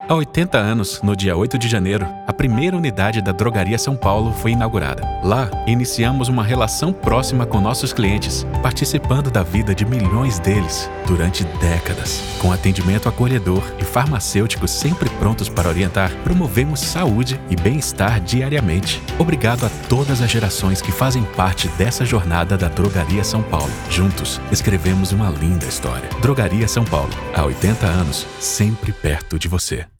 Há 80 anos, no dia 8 de janeiro, a primeira unidade da Drogaria São Paulo foi inaugurada. Lá, iniciamos uma relação próxima com nossos clientes, participando da vida de milhões deles durante décadas. Com atendimento acolhedor e farmacêuticos sempre prontos para orientar, promovemos saúde e bem-estar diariamente. Obrigado a todas as gerações que fazem parte dessa jornada da Drogaria São Paulo. Juntos, escrevemos uma linda história. Drogaria São Paulo, há 80 anos, sempre perto de você.